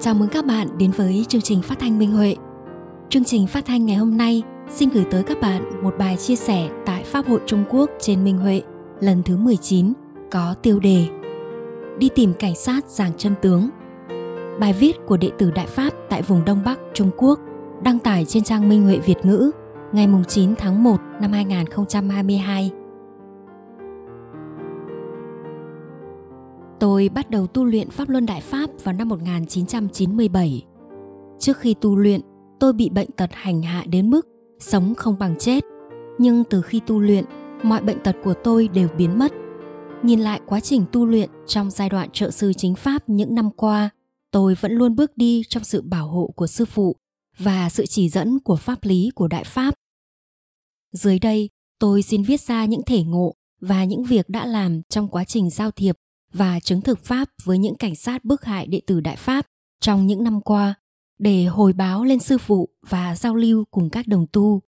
Chào mừng các bạn đến với chương trình phát thanh Minh Huệ. Chương trình phát thanh ngày hôm nay xin gửi tới các bạn một bài chia sẻ tại Pháp hội Trung Quốc trên Minh Huệ lần thứ 19 có tiêu đề Đi tìm cảnh sát giàng chân tướng. Bài viết của đệ tử Đại Pháp tại vùng Đông Bắc Trung Quốc đăng tải trên trang Minh Huệ Việt ngữ ngày 9 tháng 1 năm 2022. Tôi bắt đầu tu luyện Pháp Luân Đại Pháp vào năm 1997. Trước khi tu luyện, tôi bị bệnh tật hành hạ đến mức sống không bằng chết. Nhưng từ khi tu luyện, mọi bệnh tật của tôi đều biến mất. Nhìn lại quá trình tu luyện trong giai đoạn trợ sư chính Pháp những năm qua, tôi vẫn luôn bước đi trong sự bảo hộ của sư phụ và sự chỉ dẫn của pháp lý của Đại Pháp. Dưới đây, tôi xin viết ra những thể ngộ và những việc đã làm trong quá trình giao thiệp và chứng thực Pháp với những cảnh sát bức hại đệ tử Đại Pháp trong những năm qua để hồi báo lên sư phụ và giao lưu cùng các đồng tu.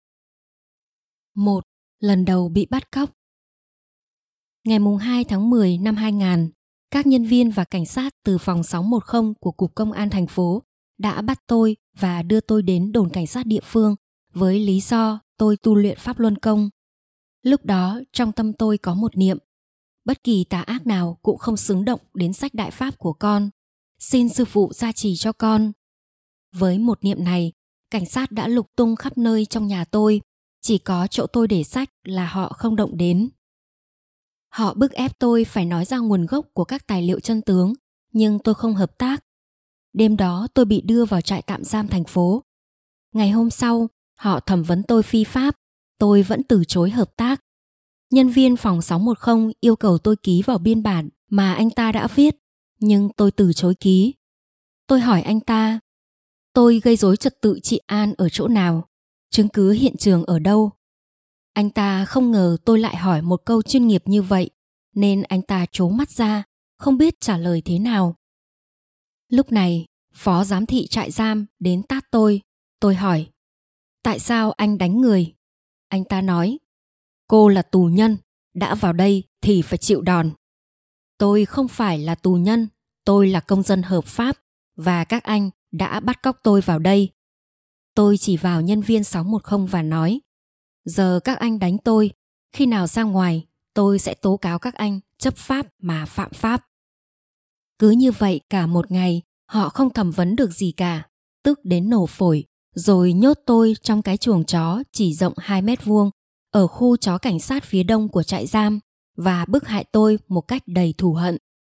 1. Lần đầu bị bắt cóc. Ngày 2 tháng 10 năm 2000, các nhân viên và cảnh sát từ phòng 610 của Cục Công an thành phố đã bắt tôi và đưa tôi đến đồn cảnh sát địa phương với lý do tôi tu luyện Pháp Luân Công. Lúc đó trong tâm tôi có một niệm: bất kỳ tà ác nào cũng không xứng động đến sách Đại Pháp của con. Xin sư phụ gia trì cho con. Với một niệm này, cảnh sát đã lục tung khắp nơi trong nhà tôi. Chỉ có chỗ tôi để sách là họ không động đến. Họ bức ép tôi phải nói ra nguồn gốc của các tài liệu chân tướng, nhưng tôi không hợp tác. Đêm đó tôi bị đưa vào trại tạm giam thành phố. Ngày hôm sau, họ thẩm vấn tôi phi pháp. Tôi vẫn từ chối hợp tác. Nhân viên phòng 610 yêu cầu tôi ký vào biên bản mà anh ta đã viết, nhưng tôi từ chối ký. Tôi hỏi anh ta, tôi gây rối trật tự trị an ở chỗ nào? Chứng cứ hiện trường ở đâu? Anh ta không ngờ tôi lại hỏi một câu chuyên nghiệp như vậy, nên anh ta trố mắt ra, không biết trả lời thế nào. Lúc này, phó giám thị trại giam đến tát tôi. Tôi hỏi, tại sao anh đánh người? Anh ta nói, cô là tù nhân, đã vào đây thì phải chịu đòn. Tôi không phải là tù nhân, tôi là công dân hợp pháp và các anh đã bắt cóc tôi vào đây. Tôi chỉ vào nhân viên 610 và nói, giờ các anh đánh tôi, khi nào ra ngoài tôi sẽ tố cáo các anh chấp pháp mà phạm pháp. Cứ như vậy cả một ngày, họ không thẩm vấn được gì cả, tức đến nổ phổi, rồi nhốt tôi trong cái chuồng chó chỉ rộng 2 mét vuông ở khu chó cảnh sát phía đông của trại giam và bức hại tôi một cách đầy thù hận.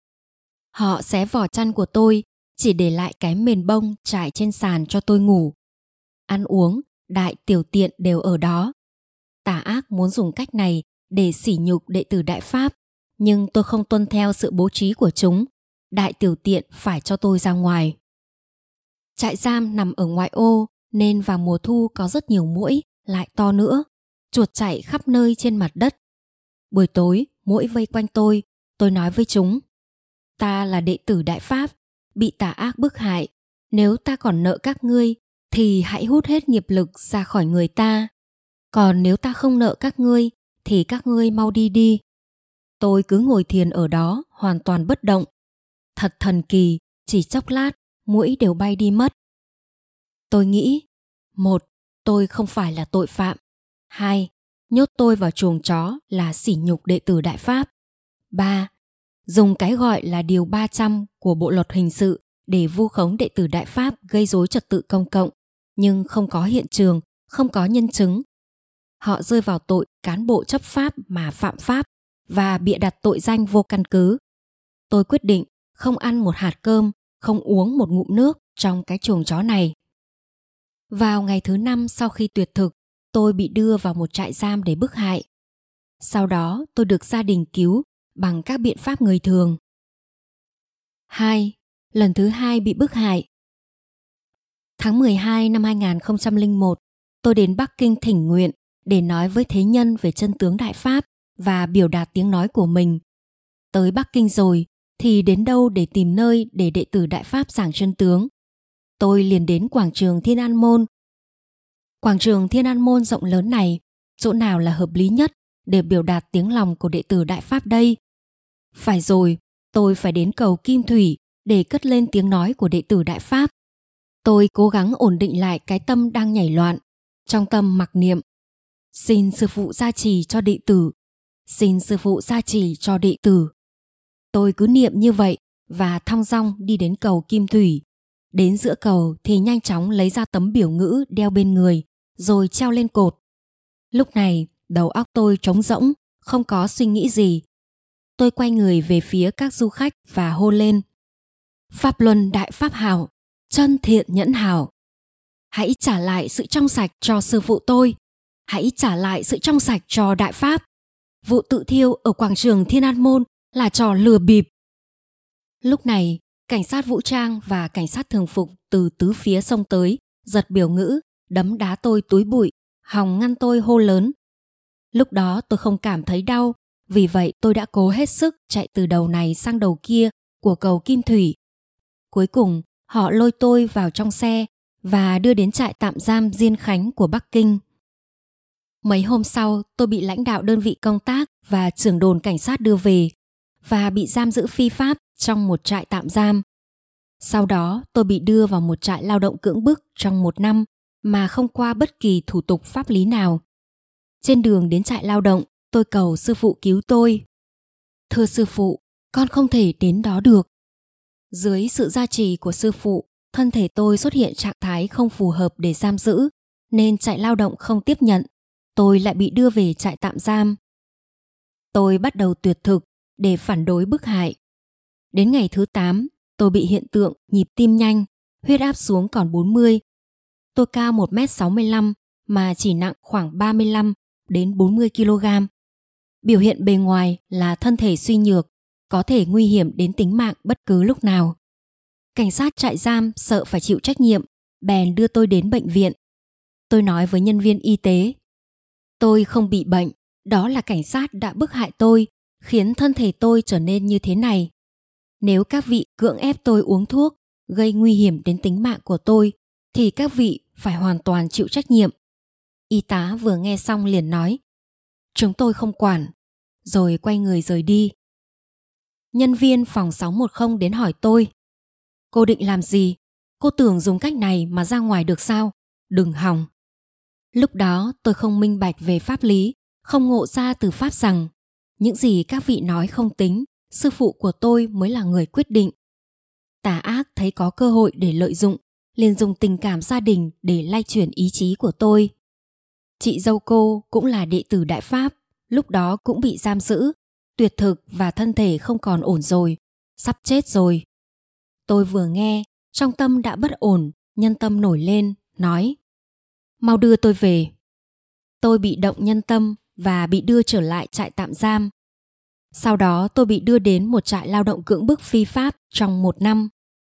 Họ xé vỏ chăn của tôi, chỉ để lại cái mền bông trải trên sàn cho tôi ngủ. Ăn uống, đại tiểu tiện đều ở đó. Tà ác muốn dùng cách này để sỉ nhục đệ tử Đại Pháp, nhưng tôi không tuân theo sự bố trí của chúng. Đại tiểu tiện phải cho tôi ra ngoài. Trại giam nằm ở ngoại ô nên vào mùa thu có rất nhiều muỗi, lại to nữa. Chuột chạy khắp nơi trên mặt đất. Buổi tối, muỗi vây quanh tôi nói với chúng, ta là đệ tử Đại Pháp, bị tà ác bức hại. Nếu ta còn nợ các ngươi, thì hãy hút hết nghiệp lực ra khỏi người ta. Còn nếu ta không nợ các ngươi, thì các ngươi mau đi đi. Tôi cứ ngồi thiền ở đó, hoàn toàn bất động. Thật thần kỳ, chỉ chốc lát, muỗi đều bay đi mất. Tôi nghĩ, 1. Tôi không phải là tội phạm. 2. Nhốt tôi vào chuồng chó là sỉ nhục đệ tử Đại Pháp. 3. Dùng cái gọi là điều 300 của Bộ luật hình sự để vu khống đệ tử Đại Pháp gây rối trật tự công cộng, nhưng không có hiện trường, không có nhân chứng. Họ rơi vào tội cán bộ chấp pháp mà phạm pháp và bịa đặt tội danh vô căn cứ. Tôi quyết định không ăn một hạt cơm, không uống một ngụm nước trong cái chuồng chó này. Vào ngày thứ 5 sau khi tuyệt thực, tôi bị đưa vào một trại giam để bức hại. Sau đó tôi được gia đình cứu bằng các biện pháp người thường. 2. Lần thứ 2 bị bức hại. Tháng 12 năm 2001, tôi đến Bắc Kinh thỉnh nguyện để nói với thế nhân về chân tướng Đại Pháp và biểu đạt tiếng nói của mình. Tới Bắc Kinh rồi thì đến đâu để tìm nơi để đệ tử Đại Pháp giảng chân tướng. Tôi liền đến quảng trường Thiên An Môn. Quảng trường Thiên An Môn rộng lớn này, chỗ nào là hợp lý nhất để biểu đạt tiếng lòng của đệ tử Đại Pháp đây? Phải rồi, tôi phải đến cầu Kim Thủy để cất lên tiếng nói của đệ tử Đại Pháp. Tôi cố gắng ổn định lại cái tâm đang nhảy loạn, trong tâm mặc niệm: xin sư phụ gia trì cho đệ tử, xin sư phụ gia trì cho đệ tử. Tôi cứ niệm như vậy và thong dong đi đến cầu Kim Thủy. Đến giữa cầu thì nhanh chóng lấy ra tấm biểu ngữ đeo bên người rồi treo lên cột. Lúc này đầu óc tôi trống rỗng, không có suy nghĩ gì. Tôi quay người về phía các du khách và hô lên: Pháp Luân Đại Pháp Hảo, chân thiện nhẫn hảo, hãy trả lại sự trong sạch cho sư phụ tôi, hãy trả lại sự trong sạch cho Đại Pháp. Vụ tự thiêu ở quảng trường Thiên An Môn là trò lừa bịp. Lúc này, cảnh sát vũ trang và cảnh sát thường phục từ tứ phía xông tới, giật biểu ngữ, đấm đá tôi túi bụi, hòng ngăn tôi hô lớn. Lúc đó tôi không cảm thấy đau, vì vậy tôi đã cố hết sức chạy từ đầu này sang đầu kia của cầu Kim Thủy. Cuối cùng, họ lôi tôi vào trong xe và đưa đến trại tạm giam Diên Khánh của Bắc Kinh. Mấy hôm sau, tôi bị lãnh đạo đơn vị công tác và trưởng đồn cảnh sát đưa về và bị giam giữ phi pháp trong một trại tạm giam. Sau đó, tôi bị đưa vào một trại lao động cưỡng bức trong 1 năm mà không qua bất kỳ thủ tục pháp lý nào. Trên đường đến trại lao động, tôi cầu sư phụ cứu tôi. Thưa sư phụ, con không thể đến đó được. Dưới sự gia trì của sư phụ, thân thể tôi xuất hiện trạng thái không phù hợp để giam giữ, nên trại lao động không tiếp nhận. Tôi lại bị đưa về trại tạm giam. Tôi bắt đầu tuyệt thực để phản đối bức hại. Đến ngày thứ 8, tôi bị hiện tượng nhịp tim nhanh, huyết áp xuống còn 40. Tôi cao 1m65 mà chỉ nặng khoảng 35 đến 40 kg. Biểu hiện bề ngoài là thân thể suy nhược, có thể nguy hiểm đến tính mạng bất cứ lúc nào. Cảnh sát trại giam sợ phải chịu trách nhiệm, bèn đưa tôi đến bệnh viện. Tôi nói với nhân viên y tế: tôi không bị bệnh, đó là cảnh sát đã bức hại tôi, khiến thân thể tôi trở nên như thế này. Nếu các vị cưỡng ép tôi uống thuốc, gây nguy hiểm đến tính mạng của tôi, thì các vị phải hoàn toàn chịu trách nhiệm. Y tá vừa nghe xong liền nói: chúng tôi không quản, rồi quay người rời đi. Nhân viên phòng 610 đến hỏi tôi: cô định làm gì? Cô tưởng dùng cách này mà ra ngoài được sao? Đừng hòng. Lúc đó tôi không minh bạch về pháp lý, không ngộ ra từ pháp rằng những gì các vị nói không tính, sư phụ của tôi mới là người quyết định. Tà ác thấy có cơ hội để lợi dụng, liền dùng tình cảm gia đình để lay chuyển ý chí của tôi. Chị dâu cô cũng là đệ tử Đại Pháp, lúc đó cũng bị giam giữ, tuyệt thực và thân thể không còn ổn rồi, sắp chết rồi. Tôi vừa nghe, trong tâm đã bất ổn, nhân tâm nổi lên, nói: mau đưa tôi về. Tôi bị động nhân tâm và bị đưa trở lại trại tạm giam. Sau đó tôi bị đưa đến một trại lao động cưỡng bức phi pháp trong 1 năm.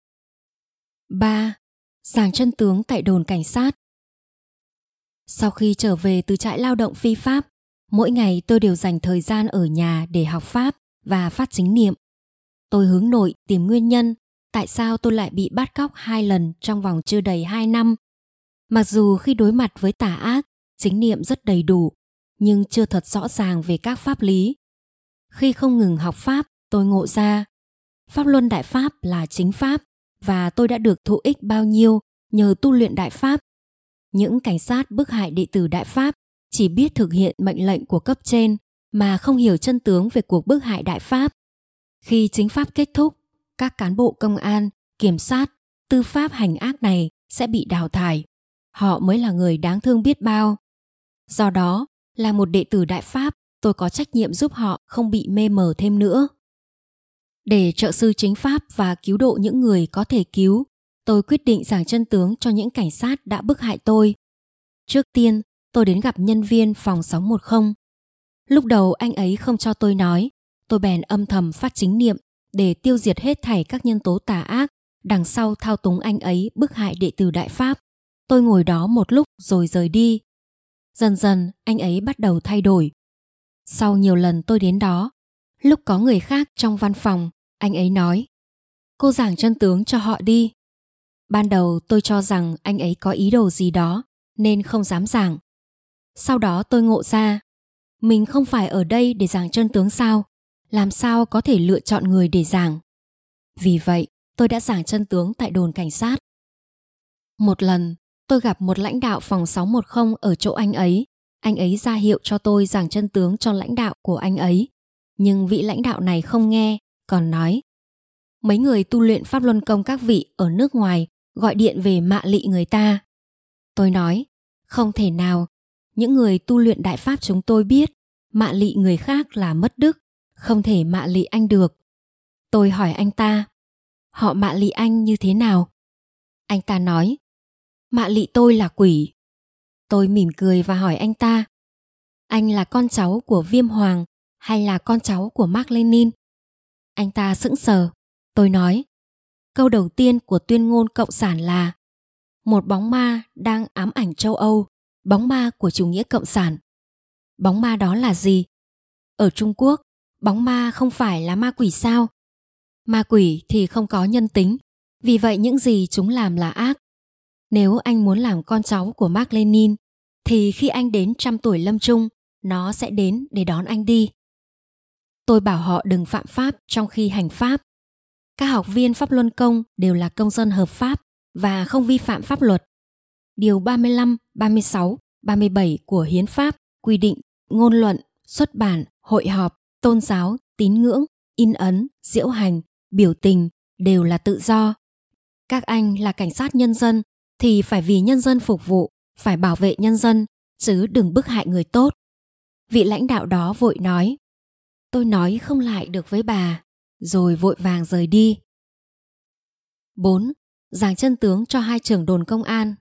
3. Giảng chân tướng tại đồn cảnh sát. Sau khi trở về từ trại lao động phi pháp, mỗi ngày tôi đều dành thời gian ở nhà để học pháp và phát chính niệm. Tôi hướng nội tìm nguyên nhân tại sao tôi lại bị bắt cóc 2 lần trong vòng chưa đầy 2 năm. Mặc dù khi đối mặt với tà ác, chính niệm rất đầy đủ, nhưng chưa thật rõ ràng về các pháp lý. Khi không ngừng học pháp, tôi ngộ ra Pháp Luân Đại Pháp là chính pháp và tôi đã được thụ ích bao nhiêu nhờ tu luyện Đại Pháp. Những cảnh sát bức hại đệ tử Đại Pháp chỉ biết thực hiện mệnh lệnh của cấp trên mà không hiểu chân tướng về cuộc bức hại Đại Pháp. Khi chính pháp kết thúc, các cán bộ công an, kiểm sát, tư pháp hành ác này sẽ bị đào thải. Họ mới là người đáng thương biết bao. Do đó, là một đệ tử Đại Pháp, tôi có trách nhiệm giúp họ không bị mê mờ thêm nữa. Để trợ sư chính pháp và cứu độ những người có thể cứu, tôi quyết định giảng chân tướng cho những cảnh sát đã bức hại tôi. Trước tiên, tôi đến gặp nhân viên phòng 610. Lúc đầu anh ấy không cho tôi nói, tôi bèn âm thầm phát chính niệm để tiêu diệt hết thảy các nhân tố tà ác đằng sau thao túng anh ấy bức hại đệ tử Đại Pháp. Tôi ngồi đó một lúc rồi rời đi. Dần dần anh ấy bắt đầu thay đổi. Sau nhiều lần tôi đến đó, lúc có người khác trong văn phòng, anh ấy nói: cô giảng chân tướng cho họ đi. Ban đầu tôi cho rằng anh ấy có ý đồ gì đó nên không dám giảng. Sau đó tôi ngộ ra, mình không phải ở đây để giảng chân tướng sao? Làm sao có thể lựa chọn người để giảng? Vì vậy, tôi đã giảng chân tướng tại đồn cảnh sát. Một lần, tôi gặp một lãnh đạo phòng 610 ở chỗ anh ấy. Anh ấy ra hiệu cho tôi giảng chân tướng cho lãnh đạo của anh ấy. Nhưng vị lãnh đạo này không nghe, còn nói: mấy người tu luyện Pháp Luân Công các vị ở nước ngoài gọi điện về mạ lị người ta. Tôi nói: không thể nào, những người tu luyện Đại Pháp chúng tôi biết mạ lị người khác là mất đức, không thể mạ lị anh được. Tôi hỏi anh ta: họ mạ lị anh như thế nào? Anh ta nói: mạ lị tôi là quỷ. Tôi mỉm cười và hỏi anh ta: anh là con cháu của Viêm Hoàng hay là con cháu của Mác Lênin? Anh ta sững sờ. Tôi nói: câu đầu tiên của tuyên ngôn cộng sản là: một bóng ma đang ám ảnh châu Âu, bóng ma của chủ nghĩa cộng sản. Bóng ma đó là gì? Ở Trung Quốc, bóng ma không phải là ma quỷ sao? Ma quỷ thì không có nhân tính, vì vậy những gì chúng làm là ác. Nếu anh muốn làm con cháu của Mác Lênin, thì khi anh đến 100 tuổi lâm chung, nó sẽ đến để đón anh đi. Tôi bảo họ đừng phạm pháp trong khi hành pháp. Các học viên Pháp Luân Công đều là công dân hợp pháp và không vi phạm pháp luật. Điều 35, 36, 37 của Hiến pháp quy định ngôn luận, xuất bản, hội họp, tôn giáo, tín ngưỡng, in ấn, diễu hành, biểu tình đều là tự do. Các anh là cảnh sát nhân dân thì phải vì nhân dân phục vụ, phải bảo vệ nhân dân, chứ đừng bức hại người tốt. Vị lãnh đạo đó vội nói. Tôi nói không lại được với bà, rồi vội vàng rời đi. 4. Giảng chân tướng cho 2 trưởng đồn công an.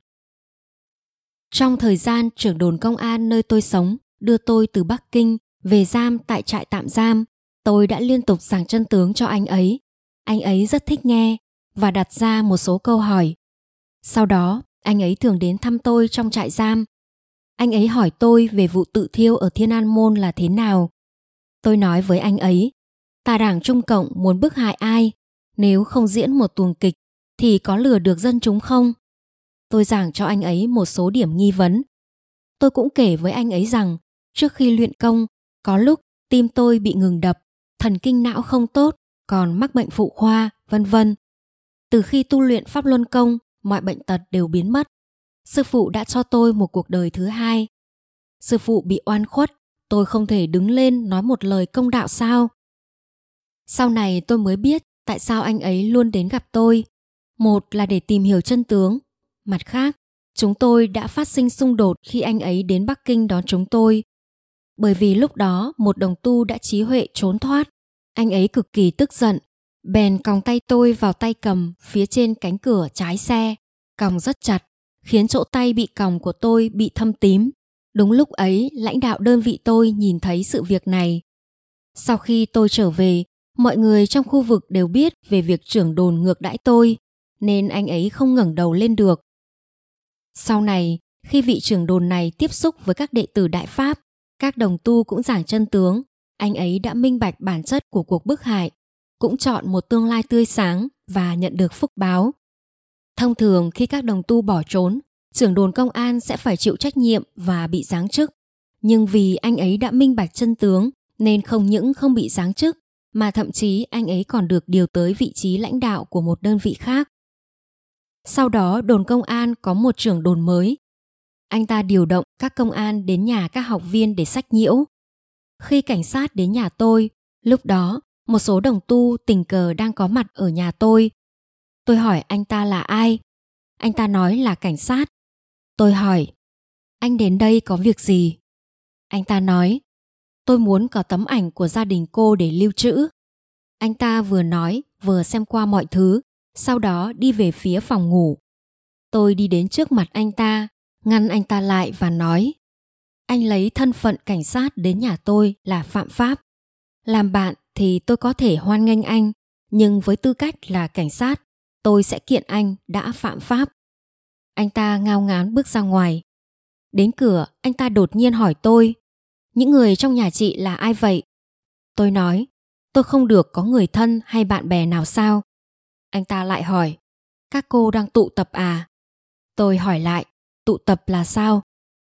Trong thời gian trưởng đồn công an nơi tôi sống đưa tôi từ Bắc Kinh về giam tại trại tạm giam, tôi đã liên tục giảng chân tướng cho anh ấy. Anh ấy rất thích nghe và đặt ra một số câu hỏi. Sau đó, anh ấy thường đến thăm tôi trong trại giam. Anh ấy hỏi tôi về vụ tự thiêu ở Thiên An Môn là thế nào. Tôi nói với anh ấy, tà đảng Trung Cộng muốn bức hại ai, nếu không diễn một tuồng kịch thì có lừa được dân chúng không? Tôi giảng cho anh ấy một số điểm nghi vấn. Tôi cũng kể với anh ấy rằng trước khi luyện công, có lúc tim tôi bị ngừng đập, thần kinh não không tốt, còn mắc bệnh phụ khoa, vân vân. Từ khi tu luyện Pháp Luân Công, mọi bệnh tật đều biến mất. Sư phụ đã cho tôi một cuộc đời thứ hai. Sư phụ bị oan khuất, tôi không thể đứng lên nói một lời công đạo sao? Sau này tôi mới biết tại sao anh ấy luôn đến gặp tôi. Một là để tìm hiểu chân tướng. Mặt khác, chúng tôi đã phát sinh xung đột khi anh ấy đến Bắc Kinh đón chúng tôi. Bởi vì lúc đó một đồng tu đã trí huệ trốn thoát. Anh ấy cực kỳ tức giận, bèn còng tay tôi vào tay cầm phía trên cánh cửa trái xe, còng rất chặt, khiến chỗ tay bị còng của tôi bị thâm tím. Đúng lúc ấy, lãnh đạo đơn vị tôi nhìn thấy sự việc này. Sau khi tôi trở về, mọi người trong khu vực đều biết về việc trưởng đồn ngược đãi tôi, nên anh ấy không ngẩng đầu lên được. Sau này, khi vị trưởng đồn này tiếp xúc với các đệ tử Đại Pháp, các đồng tu cũng giảng chân tướng, anh ấy đã minh bạch bản chất của cuộc bức hại, cũng chọn một tương lai tươi sáng và nhận được phúc báo. Thông thường khi các đồng tu bỏ trốn, trưởng đồn công an sẽ phải chịu trách nhiệm và bị giáng chức. Nhưng vì anh ấy đã minh bạch chân tướng nên không những không bị giáng chức, mà thậm chí anh ấy còn được điều tới vị trí lãnh đạo của một đơn vị khác. Sau đó đồn công an có một trưởng đồn mới. Anh ta điều động các công an đến nhà các học viên để sách nhiễu. Khi cảnh sát đến nhà tôi, lúc đó một số đồng tu tình cờ đang có mặt ở nhà tôi. Tôi hỏi anh ta là ai? Anh ta nói là cảnh sát. Tôi hỏi, anh đến đây có việc gì? Anh ta nói, tôi muốn có tấm ảnh của gia đình cô để lưu trữ. Anh ta vừa nói vừa xem qua mọi thứ, sau đó đi về phía phòng ngủ. Tôi đi đến trước mặt anh ta, ngăn anh ta lại và nói, anh lấy thân phận cảnh sát đến nhà tôi là phạm pháp. Làm bạn thì tôi có thể hoan nghênh anh, nhưng với tư cách là cảnh sát, tôi sẽ kiện anh đã phạm pháp. Anh ta ngao ngán bước ra ngoài. Đến cửa, anh ta đột nhiên hỏi tôi, những người trong nhà chị là ai vậy? Tôi nói, tôi không được có người thân hay bạn bè nào sao? Anh ta lại hỏi, các cô đang tụ tập à? Tôi hỏi lại, tụ tập là sao?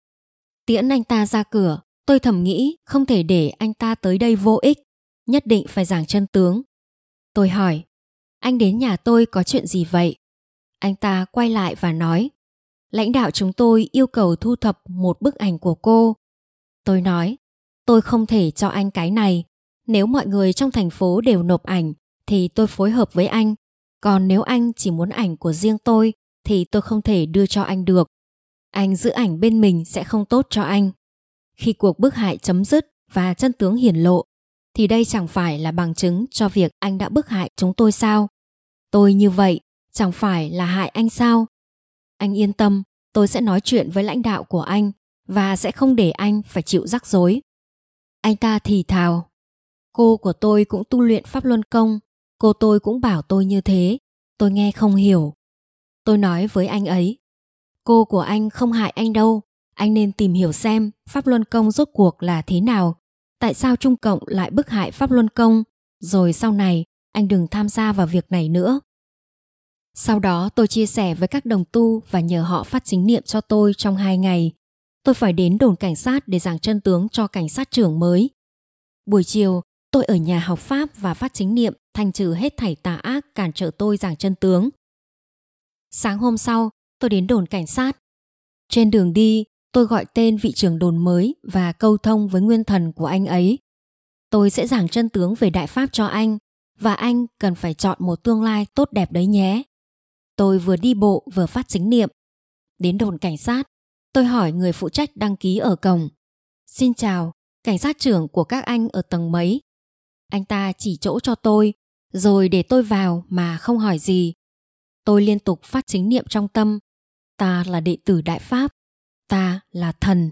Tiễn anh ta ra cửa, tôi thầm nghĩ không thể để anh ta tới đây vô ích, nhất định phải giảng chân tướng. Tôi hỏi, anh đến nhà tôi có chuyện gì vậy? Anh ta quay lại và nói, lãnh đạo chúng tôi yêu cầu thu thập một bức ảnh của cô. Tôi nói, tôi không thể cho anh cái này. Nếu mọi người trong thành phố đều nộp ảnh thì tôi phối hợp với anh. Còn nếu anh chỉ muốn ảnh của riêng tôi thì tôi không thể đưa cho anh được. Anh giữ ảnh bên mình sẽ không tốt cho anh. Khi cuộc bức hại chấm dứt và chân tướng hiển lộ, thì đây chẳng phải là bằng chứng cho việc anh đã bức hại chúng tôi sao? Tôi như vậy chẳng phải là hại anh sao? Anh yên tâm, tôi sẽ nói chuyện với lãnh đạo của anh và sẽ không để anh phải chịu rắc rối. Anh ta thì thào, cô của tôi cũng tu luyện Pháp Luân Công, cô tôi cũng bảo tôi như thế, tôi nghe không hiểu. Tôi nói với anh ấy, cô của anh không hại anh đâu, anh nên tìm hiểu xem Pháp Luân Công rốt cuộc là thế nào, tại sao Trung Cộng lại bức hại Pháp Luân Công, rồi sau này anh đừng tham gia vào việc này nữa. Sau đó tôi chia sẻ với các đồng tu và nhờ họ phát chính niệm cho tôi trong 2 ngày. Tôi phải đến đồn cảnh sát để giảng chân tướng cho cảnh sát trưởng mới. Buổi chiều, tôi ở nhà học Pháp và phát chính niệm thanh trừ hết thảy tà ác cản trở tôi giảng chân tướng. Sáng hôm sau, tôi đến đồn cảnh sát. Trên đường đi, tôi gọi tên vị trưởng đồn mới và câu thông với nguyên thần của anh ấy. Tôi sẽ giảng chân tướng về Đại Pháp cho anh, và anh cần phải chọn một tương lai tốt đẹp đấy nhé. Tôi vừa đi bộ vừa phát chính niệm. Đến đồn cảnh sát, tôi hỏi người phụ trách đăng ký ở cổng. Xin chào, cảnh sát trưởng của các anh ở tầng mấy? Anh ta chỉ chỗ cho tôi, rồi để tôi vào mà không hỏi gì. Tôi liên tục phát chính niệm trong tâm. Ta là đệ tử Đại Pháp, ta là thần.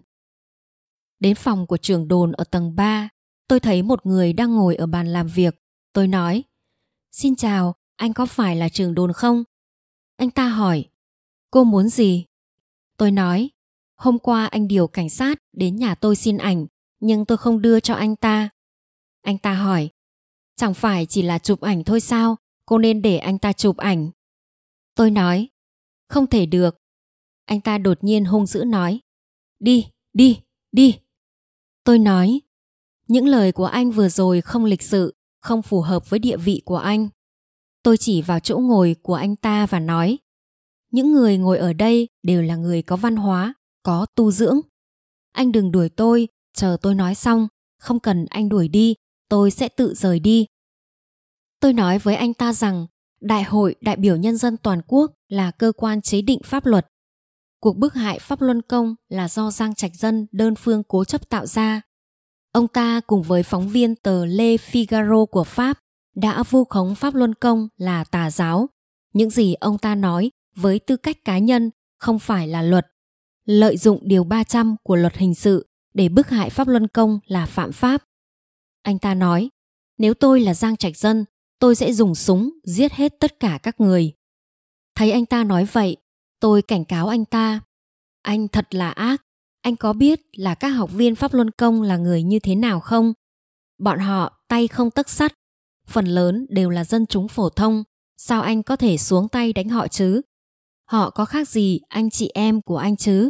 Đến phòng của trưởng đồn ở tầng 3, tôi thấy một người đang ngồi ở bàn làm việc. Tôi nói, xin chào, anh có phải là trưởng đồn không? Anh ta hỏi, cô muốn gì? Tôi nói, hôm qua anh điều cảnh sát đến nhà tôi xin ảnh, nhưng tôi không đưa cho anh ta. Anh ta hỏi, chẳng phải chỉ là chụp ảnh thôi sao? Cô nên để anh ta chụp ảnh. Tôi nói, không thể được. Anh ta đột nhiên hung dữ nói, đi, đi, đi. Tôi nói, những lời của anh vừa rồi không lịch sự, không phù hợp với địa vị của anh. Tôi chỉ vào chỗ ngồi của anh ta và nói, những người ngồi ở đây đều là người có văn hóa, có tu dưỡng. Anh đừng đuổi tôi, chờ tôi nói xong, không cần anh đuổi đi, tôi sẽ tự rời đi. Tôi nói với anh ta rằng Đại hội đại biểu nhân dân toàn quốc là cơ quan chế định pháp luật. Cuộc bức hại Pháp Luân Công là do Giang Trạch Dân đơn phương cố chấp tạo ra. Ông ta cùng với phóng viên tờ Le Figaro của Pháp đã vu khống Pháp Luân Công là tà giáo. Những gì ông ta nói với tư cách cá nhân không phải là luật. Lợi dụng điều 300 của luật hình sự để bức hại Pháp Luân Công là phạm pháp. Anh ta nói, nếu tôi là Giang Trạch Dân, tôi sẽ dùng súng giết hết tất cả các người. Thấy anh ta nói vậy, tôi cảnh cáo anh ta. Anh thật là ác. Anh có biết là các học viên Pháp Luân Công là người như thế nào không? Bọn họ tay không tấc sắt. Phần lớn đều là dân chúng phổ thông. Sao anh có thể xuống tay đánh họ chứ? Họ có khác gì anh chị em của anh chứ?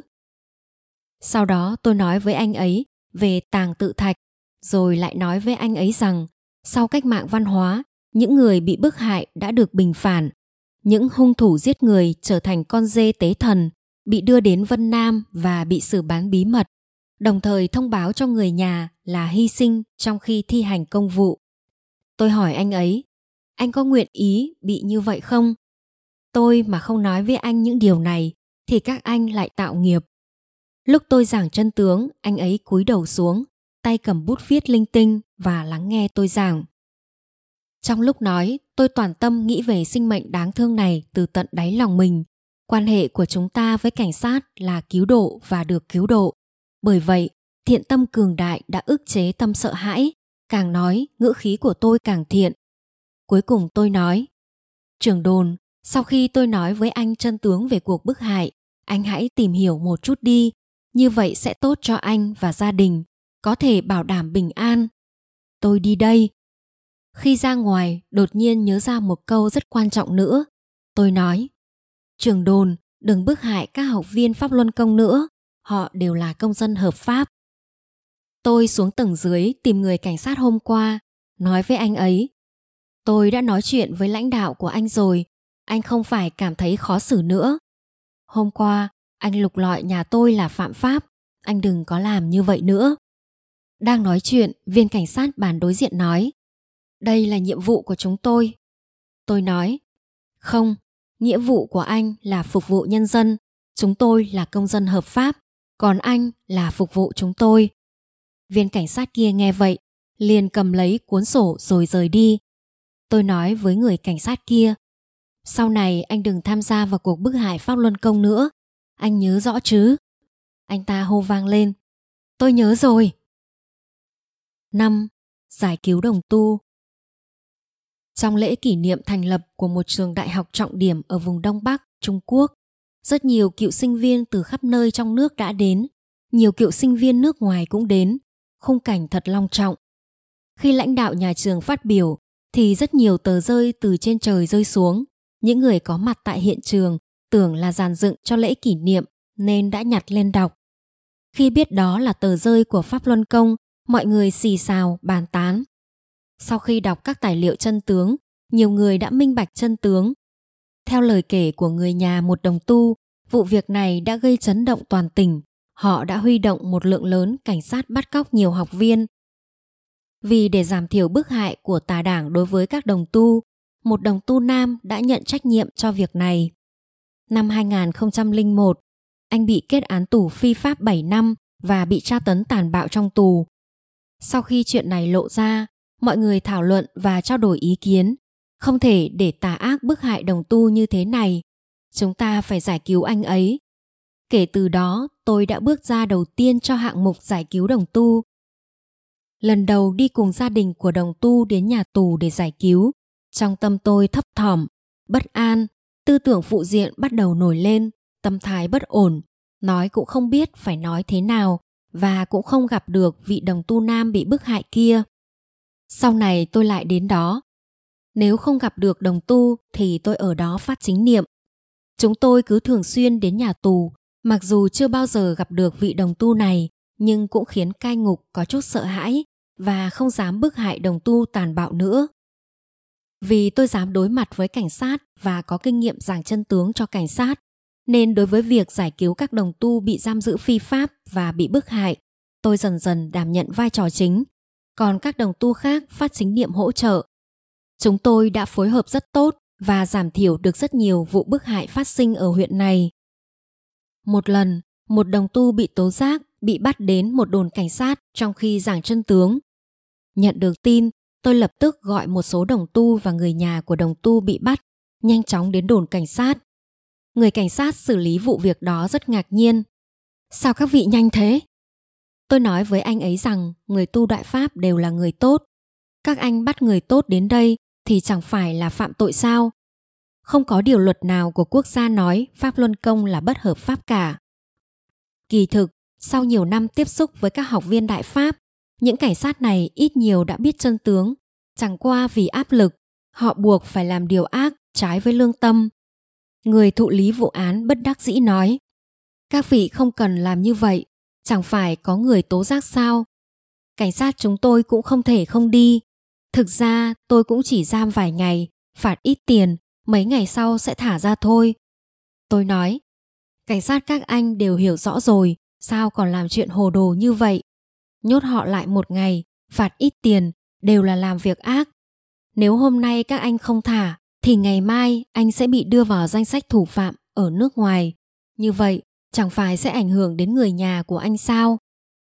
Sau đó tôi nói với anh ấy về Tàng Tự Thạch, rồi lại nói với anh ấy rằng sau cách mạng văn hóa, những người bị bức hại đã được bình phản. Những hung thủ giết người trở thành con dê tế thần, bị đưa đến Vân Nam và bị xử bán bí mật, đồng thời thông báo cho người nhà là hy sinh trong khi thi hành công vụ. Tôi hỏi anh ấy, anh có nguyện ý bị như vậy không? Tôi mà không nói với anh những điều này thì các anh lại tạo nghiệp. Lúc tôi giảng chân tướng, anh ấy cúi đầu xuống, tay cầm bút viết linh tinh và lắng nghe tôi giảng. Trong lúc nói, tôi toàn tâm nghĩ về sinh mệnh đáng thương này từ tận đáy lòng mình. Quan hệ của chúng ta với cảnh sát là cứu độ và được cứu độ. Bởi vậy, thiện tâm cường đại đã ức chế tâm sợ hãi. Càng nói, ngữ khí của tôi càng thiện. Cuối cùng tôi nói, trưởng đồn, sau khi tôi nói với anh chân tướng về cuộc bức hại, anh hãy tìm hiểu một chút đi. Như vậy sẽ tốt cho anh và gia đình, có thể bảo đảm bình an. Tôi đi đây. Khi ra ngoài, đột nhiên nhớ ra một câu rất quan trọng nữa. Tôi nói, trưởng đồn, đừng bức hại các học viên Pháp Luân Công nữa. Họ đều là công dân hợp pháp. Tôi xuống tầng dưới tìm người cảnh sát hôm qua, nói với anh ấy, Tôi đã nói chuyện với lãnh đạo của anh rồi, anh không phải cảm thấy khó xử nữa. Hôm qua, anh lục lọi nhà tôi là phạm pháp, anh đừng có làm như vậy nữa. Đang nói chuyện, viên cảnh sát bàn đối diện nói, đây là nhiệm vụ của chúng tôi. Tôi nói, không, nghĩa vụ của anh là phục vụ nhân dân, chúng tôi là công dân hợp pháp, còn anh là phục vụ chúng tôi. Viên cảnh sát kia nghe vậy, liền cầm lấy cuốn sổ rồi rời đi. Tôi nói với người cảnh sát kia, sau này anh đừng tham gia vào cuộc bức hại Pháp Luân Công nữa, anh nhớ rõ chứ? Anh ta hô vang lên, tôi nhớ rồi. 5. Giải cứu đồng tu. Trong lễ kỷ niệm thành lập của một trường đại học trọng điểm ở vùng Đông Bắc, Trung Quốc, rất nhiều cựu sinh viên từ khắp nơi trong nước đã đến, nhiều cựu sinh viên nước ngoài cũng đến, khung cảnh thật long trọng. Khi lãnh đạo nhà trường phát biểu, thì rất nhiều tờ rơi từ trên trời rơi xuống. Những người có mặt tại hiện trường tưởng là dàn dựng cho lễ kỷ niệm nên đã nhặt lên đọc. Khi biết đó là tờ rơi của Pháp Luân Công, mọi người xì xào bàn tán. Sau khi đọc các tài liệu chân tướng, nhiều người đã minh bạch chân tướng. Theo lời kể của người nhà một đồng tu, vụ việc này đã gây chấn động toàn tỉnh. Họ đã huy động một lượng lớn cảnh sát bắt cóc nhiều học viên. Vì để giảm thiểu bức hại của tà đảng đối với các đồng tu, một đồng tu nam đã nhận trách nhiệm cho việc này. Năm 2001, anh bị kết án tù phi pháp 7 năm và bị tra tấn tàn bạo trong tù. Sau khi chuyện này lộ ra, mọi người thảo luận và trao đổi ý kiến. Không thể để tà ác bức hại đồng tu như thế này. Chúng ta phải giải cứu anh ấy. Kể từ đó, tôi đã bước ra đầu tiên cho hạng mục giải cứu đồng tu. Lần đầu đi cùng gia đình của đồng tu đến nhà tù để giải cứu, trong tâm tôi thấp thỏm, bất an, tư tưởng phụ diện bắt đầu nổi lên, tâm thái bất ổn, nói cũng không biết phải nói thế nào và cũng không gặp được vị đồng tu nam bị bức hại kia. Sau này tôi lại đến đó. Nếu không gặp được đồng tu thì tôi ở đó phát chính niệm. Chúng tôi cứ thường xuyên đến nhà tù, mặc dù chưa bao giờ gặp được vị đồng tu này, nhưng cũng khiến cai ngục có chút sợ hãi và không dám bức hại đồng tu tàn bạo nữa. Vì tôi dám đối mặt với cảnh sát và có kinh nghiệm giảng chân tướng cho cảnh sát, nên đối với việc giải cứu các đồng tu bị giam giữ phi pháp và bị bức hại, tôi dần dần đảm nhận vai trò chính, còn các đồng tu khác phát chính niệm hỗ trợ. Chúng tôi đã phối hợp rất tốt và giảm thiểu được rất nhiều vụ bức hại phát sinh ở huyện này. Một lần, một đồng tu bị tố giác bị bắt đến một đồn cảnh sát trong khi giảng chân tướng. Nhận được tin, tôi lập tức gọi một số đồng tu và người nhà của đồng tu bị bắt nhanh chóng đến đồn cảnh sát. Người cảnh sát xử lý vụ việc đó rất ngạc nhiên. Sao các vị nhanh thế? Tôi nói với anh ấy rằng người tu Đại Pháp đều là người tốt. Các anh bắt người tốt đến đây thì chẳng phải là phạm tội sao? Không có điều luật nào của quốc gia nói Pháp Luân Công là bất hợp pháp cả. Kỳ thực, sau nhiều năm tiếp xúc với các học viên Đại Pháp, những cảnh sát này ít nhiều đã biết chân tướng. Chẳng qua vì áp lực, họ buộc phải làm điều ác trái với lương tâm. Người thụ lý vụ án bất đắc dĩ nói, các vị không cần làm như vậy, chẳng phải có người tố giác sao? Cảnh sát chúng tôi cũng không thể không đi. Thực ra tôi cũng chỉ giam vài ngày, phạt ít tiền, mấy ngày sau sẽ thả ra thôi. Tôi nói, cảnh sát các anh đều hiểu rõ rồi, sao còn làm chuyện hồ đồ như vậy? Nhốt họ lại một ngày, phạt ít tiền, đều là làm việc ác. Nếu hôm nay các anh không thả, thì ngày mai anh sẽ bị đưa vào danh sách thủ phạm ở nước ngoài. Như vậy, chẳng phải sẽ ảnh hưởng đến người nhà của anh sao?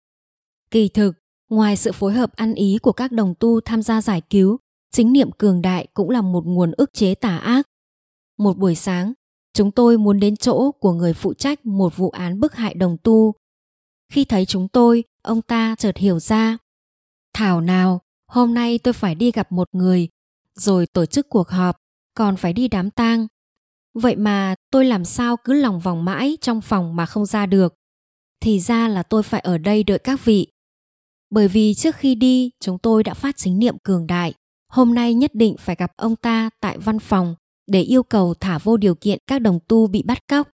Kỳ thực, ngoài sự phối hợp ăn ý của các đồng tu tham gia giải cứu, chính niệm cường đại cũng là một nguồn ức chế tà ác. Một buổi sáng, chúng tôi muốn đến chỗ của người phụ trách một vụ án bức hại đồng tu. Khi thấy chúng tôi, ông ta chợt hiểu ra. Thảo nào, hôm nay tôi phải đi gặp một người, rồi tổ chức cuộc họp, còn phải đi đám tang. Vậy mà tôi làm sao cứ lòng vòng mãi trong phòng mà không ra được. Thì ra là tôi phải ở đây đợi các vị. Bởi vì trước khi đi, chúng tôi đã phát chính niệm cường đại. Hôm nay nhất định phải gặp ông ta tại văn phòng để yêu cầu thả vô điều kiện các đồng tu bị bắt cóc.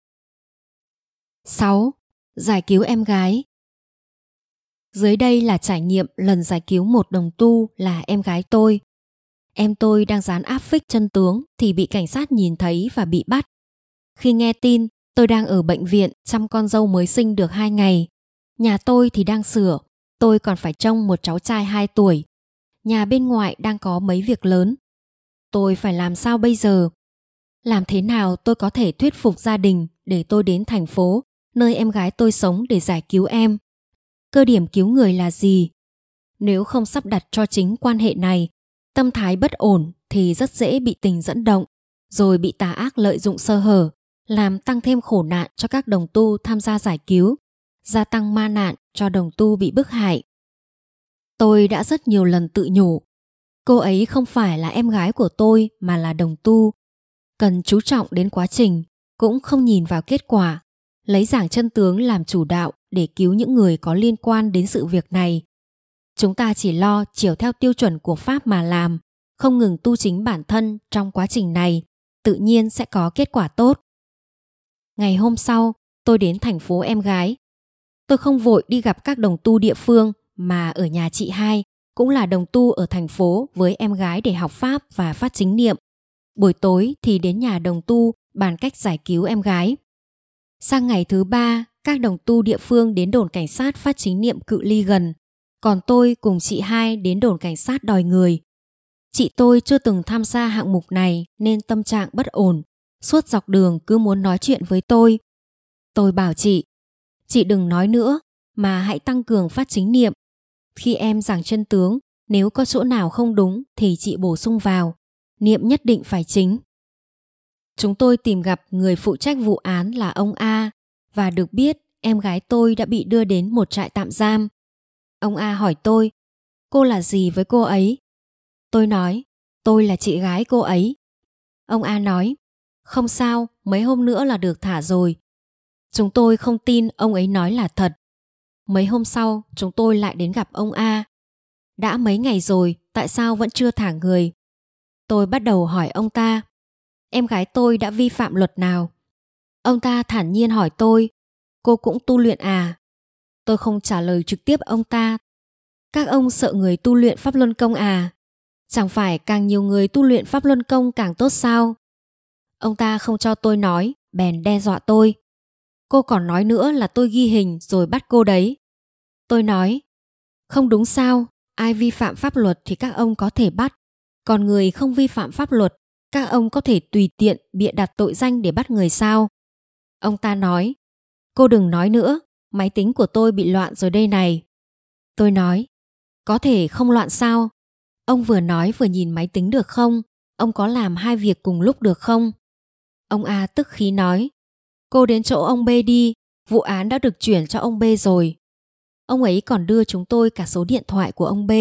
6. Giải cứu em gái. Dưới đây là trải nghiệm lần giải cứu một đồng tu là em gái tôi. Em tôi đang dán áp phích chân tướng thì bị cảnh sát nhìn thấy và bị bắt. Khi nghe tin, tôi đang ở bệnh viện chăm con dâu mới sinh được 2 ngày. Nhà tôi thì đang sửa, tôi còn phải trông một cháu trai 2 tuổi. Nhà bên ngoài đang có mấy việc lớn. Tôi phải làm sao bây giờ? Làm thế nào tôi có thể thuyết phục gia đình để tôi đến thành phố, nơi em gái tôi sống để giải cứu em? Cơ điểm cứu người là gì? Nếu không sắp đặt cho chính quan hệ này, tâm thái bất ổn thì rất dễ bị tình dẫn động, rồi bị tà ác lợi dụng sơ hở, làm tăng thêm khổ nạn cho các đồng tu tham gia giải cứu, gia tăng ma nạn cho đồng tu bị bức hại. Tôi đã rất nhiều lần tự nhủ, cô ấy không phải là em gái của tôi mà là đồng tu. Cần chú trọng đến quá trình, cũng không nhìn vào kết quả, lấy giảng chân tướng làm chủ đạo để cứu những người có liên quan đến sự việc này. Chúng ta chỉ lo chiều theo tiêu chuẩn của Pháp mà làm, không ngừng tu chính bản thân trong quá trình này, tự nhiên sẽ có kết quả tốt. Ngày hôm sau, tôi đến thành phố em gái. Tôi không vội đi gặp các đồng tu địa phương mà ở nhà chị hai, cũng là đồng tu ở thành phố với em gái để học Pháp và phát chính niệm. Buổi tối thì đến nhà đồng tu bàn cách giải cứu em gái. Sang ngày thứ 3, các đồng tu địa phương đến đồn cảnh sát phát chính niệm cự ly gần. Còn tôi cùng chị hai đến đồn cảnh sát đòi người. Chị tôi chưa từng tham gia hạng mục này nên tâm trạng bất ổn. Suốt dọc đường cứ muốn nói chuyện với tôi. Tôi bảo chị đừng nói nữa mà hãy tăng cường phát chính niệm. Khi em giảng chân tướng, nếu có chỗ nào không đúng thì chị bổ sung vào. Niệm nhất định phải chính. Chúng tôi tìm gặp người phụ trách vụ án là ông A và được biết em gái tôi đã bị đưa đến một trại tạm giam. Ông A hỏi tôi, cô là gì với cô ấy? Tôi nói, tôi là chị gái cô ấy. Ông A nói, không sao, mấy hôm nữa là được thả rồi. Chúng tôi không tin ông ấy nói là thật. Mấy hôm sau, chúng tôi lại đến gặp ông A. Đã mấy ngày rồi, tại sao vẫn chưa thả người? Tôi bắt đầu hỏi ông ta, em gái tôi đã vi phạm luật nào? Ông ta thản nhiên hỏi tôi, cô cũng tu luyện à? Tôi không trả lời trực tiếp ông ta. Các ông sợ người tu luyện Pháp Luân Công à? Chẳng phải càng nhiều người tu luyện Pháp Luân Công càng tốt sao? Ông ta không cho tôi nói, bèn đe dọa tôi. Cô còn nói nữa là tôi ghi hình rồi bắt cô đấy. Tôi nói, không đúng sao, ai vi phạm pháp luật thì các ông có thể bắt. Còn người không vi phạm pháp luật, các ông có thể tùy tiện bịa đặt tội danh để bắt người sao? Ông ta nói, cô đừng nói nữa, máy tính của tôi bị loạn rồi đây này. Tôi nói, có thể không loạn sao? Ông vừa nói vừa nhìn máy tính được không? Ông có làm 2 việc cùng lúc được không? Ông A tức khí nói, cô đến chỗ ông B đi, vụ án đã được chuyển cho ông B rồi. Ông ấy còn đưa chúng tôi cả số điện thoại của ông B.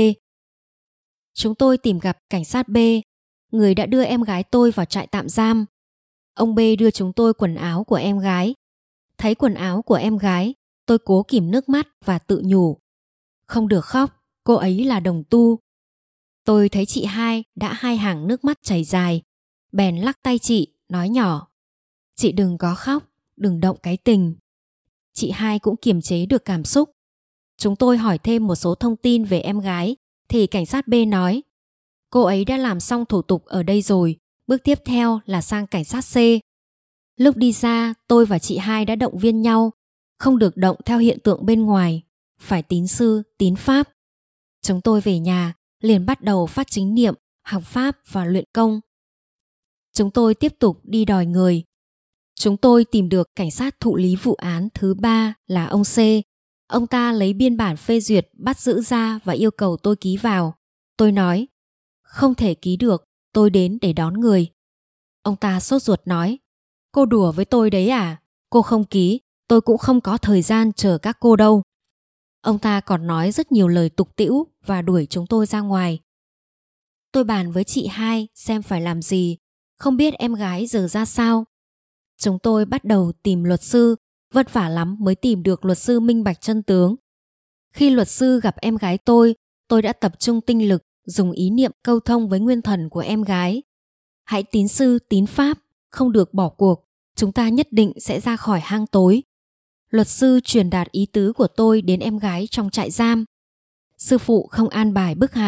Chúng tôi tìm gặp cảnh sát B, người đã đưa em gái tôi vào trại tạm giam. Ông B đưa chúng tôi quần áo của em gái. Thấy quần áo của em gái, tôi cố kìm nước mắt và tự nhủ, không được khóc, cô ấy là đồng tu. Tôi thấy chị hai đã 2 hàng nước mắt chảy dài, bèn lắc tay chị, nói nhỏ, chị đừng có khóc, đừng động cái tình. Chị hai cũng kiềm chế được cảm xúc. Chúng tôi hỏi thêm một số thông tin về em gái thì cảnh sát B nói, cô ấy đã làm xong thủ tục ở đây rồi, bước tiếp theo là sang cảnh sát C. Lúc đi ra, tôi và chị hai đã động viên nhau, không được động theo hiện tượng bên ngoài, phải tín sư, tín pháp. Chúng tôi về nhà, liền bắt đầu phát chính niệm, học Pháp và luyện công. Chúng tôi tiếp tục đi đòi người. Chúng tôi tìm được cảnh sát thụ lý vụ án thứ 3 là ông C. Ông ta lấy biên bản phê duyệt bắt giữ ra và yêu cầu tôi ký vào. Tôi nói, không thể ký được, tôi đến để đón người. Ông ta sốt ruột nói, cô đùa với tôi đấy à? Cô không ký, tôi cũng không có thời gian chờ các cô đâu. Ông ta còn nói rất nhiều lời tục tĩu và đuổi chúng tôi ra ngoài. Tôi bàn với chị hai xem phải làm gì, không biết em gái giờ ra sao. Chúng tôi bắt đầu tìm luật sư, vất vả lắm mới tìm được luật sư minh bạch chân tướng. Khi luật sư gặp em gái tôi đã tập trung tinh lực dùng ý niệm câu thông với nguyên thần của em gái. Hãy tín sư tín pháp, không được bỏ cuộc, chúng ta nhất định sẽ ra khỏi hang tối. Luật sư truyền đạt ý tứ của tôi đến em gái trong trại giam. Sư phụ không an bài bức hại,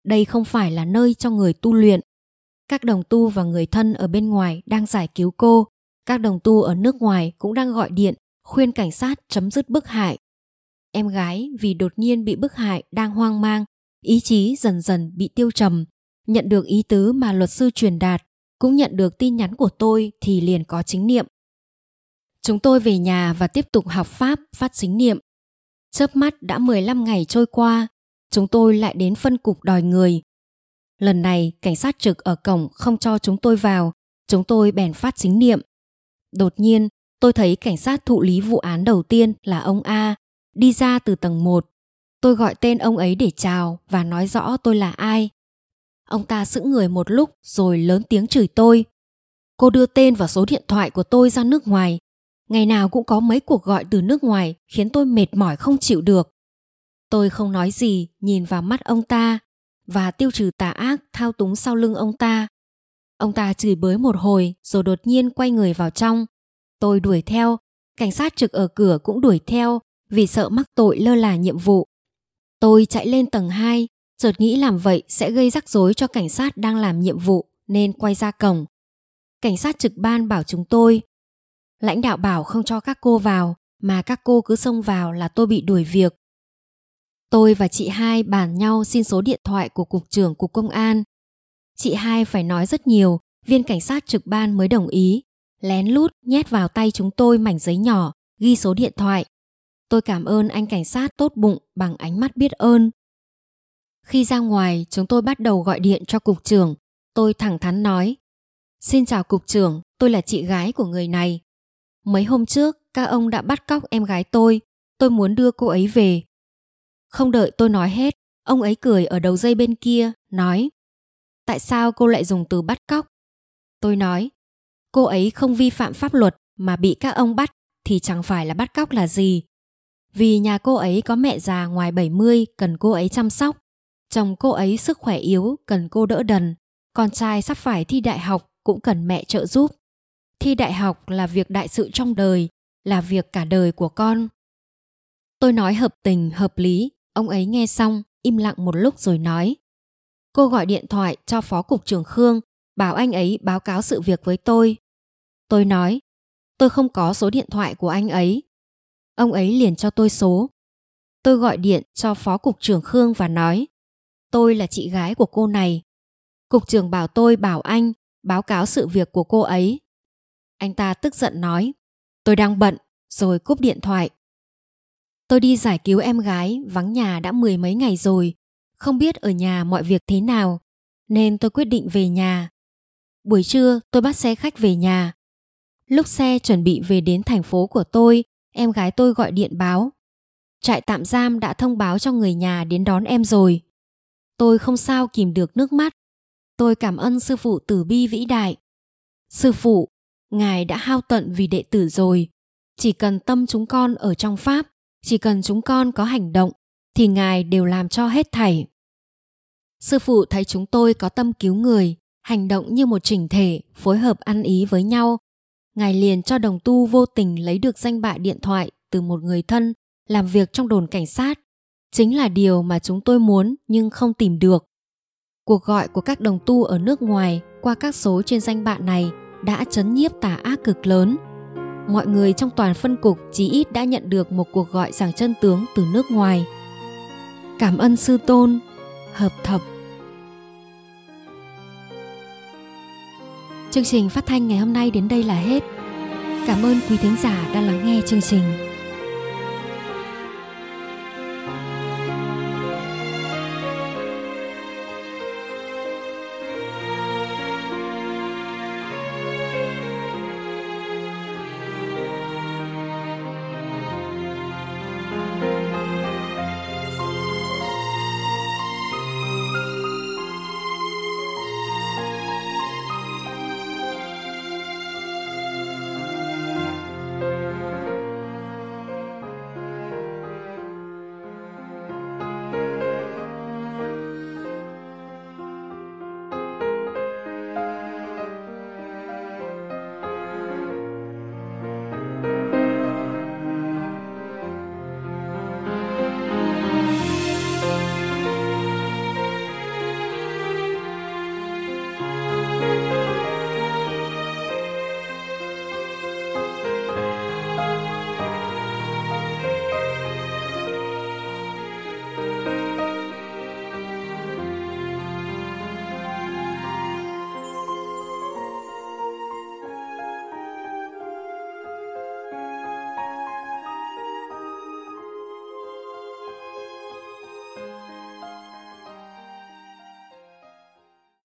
đây không phải là nơi cho người tu luyện. Các đồng tu và người thân ở bên ngoài đang giải cứu cô. Các đồng tu ở nước ngoài cũng đang gọi điện khuyên cảnh sát chấm dứt bức hại. Em gái vì đột nhiên bị bức hại đang hoang mang, ý chí dần dần bị tiêu trầm. Nhận được ý tứ mà luật sư truyền đạt, cũng nhận được tin nhắn của tôi thì liền có chính niệm. Chúng tôi về nhà và tiếp tục học pháp phát chính niệm. Chớp mắt đã 15 ngày trôi qua, chúng tôi lại đến phân cục đòi người. Lần này cảnh sát trực ở cổng không cho chúng tôi vào, chúng tôi bèn phát chính niệm. Đột nhiên tôi thấy cảnh sát thụ lý vụ án đầu tiên là ông A đi ra từ tầng 1. Tôi gọi tên ông ấy để chào và nói rõ tôi là ai. Ông ta sững người một lúc rồi lớn tiếng chửi tôi. Cô đưa tên và số điện thoại của tôi ra nước ngoài. Ngày nào cũng có mấy cuộc gọi từ nước ngoài khiến tôi mệt mỏi không chịu được. Tôi không nói gì, nhìn vào mắt ông ta và tiêu trừ tà ác thao túng sau lưng ông ta. Ông ta chửi bới một hồi rồi đột nhiên quay người vào trong. Tôi đuổi theo, cảnh sát trực ở cửa cũng đuổi theo vì sợ mắc tội lơ là nhiệm vụ. Tôi chạy lên tầng 2, chợt nghĩ làm vậy sẽ gây rắc rối cho cảnh sát đang làm nhiệm vụ nên quay ra cổng. Cảnh sát trực ban bảo chúng tôi: lãnh đạo bảo không cho các cô vào, mà các cô cứ xông vào là tôi bị đuổi việc. Tôi và chị hai bàn nhau xin số điện thoại của cục trưởng cục công an. Chị hai phải nói rất nhiều, viên cảnh sát trực ban mới đồng ý. Lén lút nhét vào tay chúng tôi mảnh giấy nhỏ ghi số điện thoại. Tôi cảm ơn anh cảnh sát tốt bụng bằng ánh mắt biết ơn. Khi ra ngoài, chúng tôi bắt đầu gọi điện cho cục trưởng. Tôi thẳng thắn nói: xin chào cục trưởng, tôi là chị gái của người này. Mấy hôm trước, các ông đã bắt cóc em gái tôi muốn đưa cô ấy về. Không đợi tôi nói hết, ông ấy cười ở đầu dây bên kia, nói: tại sao cô lại dùng từ bắt cóc? Tôi nói: cô ấy không vi phạm pháp luật mà bị các ông bắt thì chẳng phải là bắt cóc là gì. Vì nhà cô ấy có mẹ già ngoài 70 cần cô ấy chăm sóc, chồng cô ấy sức khỏe yếu cần cô đỡ đần, con trai sắp phải thi đại học cũng cần mẹ trợ giúp. Thi đại học là việc đại sự trong đời, là việc cả đời của con. Tôi nói hợp tình, hợp lý, ông ấy nghe xong im lặng một lúc rồi nói: cô gọi điện thoại cho phó cục trưởng Khương, bảo anh ấy báo cáo sự việc với tôi. Tôi nói: tôi không có số điện thoại của anh ấy. Ông ấy liền cho tôi số. Tôi gọi điện cho phó cục trưởng Khương và nói: tôi là chị gái của cô này. Cục trưởng bảo tôi bảo anh báo cáo sự việc của cô ấy. Anh ta tức giận nói: tôi đang bận, rồi cúp điện thoại. Tôi đi giải cứu em gái vắng nhà đã 10 mấy ngày rồi, không biết ở nhà mọi việc thế nào, nên tôi quyết định về nhà. Buổi trưa tôi bắt xe khách về nhà. Lúc xe chuẩn bị về đến thành phố của tôi, em gái tôi gọi điện báo: trại tạm giam đã thông báo cho người nhà đến đón em rồi. Tôi không sao kìm được nước mắt. Tôi cảm ơn sư phụ từ bi vĩ đại. Sư phụ, ngài đã hao tận vì đệ tử rồi. Chỉ cần tâm chúng con ở trong pháp, chỉ cần chúng con có hành động, thì ngài đều làm cho hết thảy. Sư phụ thấy chúng tôi có tâm cứu người, hành động như một chỉnh thể, phối hợp ăn ý với nhau. Ngài liền cho đồng tu vô tình lấy được danh bạ điện thoại từ một người thân làm việc trong đồn cảnh sát. Chính là điều mà chúng tôi muốn nhưng không tìm được. Cuộc gọi của các đồng tu ở nước ngoài qua các số trên danh bạ này đã trấn nhiếp tà ác cực lớn. Mọi người trong toàn phân cục chí ít đã nhận được một cuộc gọi giảng chân tướng từ nước ngoài. Cảm ơn sư tôn. Hợp thập. Chương trình phát thanh ngày hôm nay đến đây là hết. Cảm ơn quý thính giả đã lắng nghe chương trình.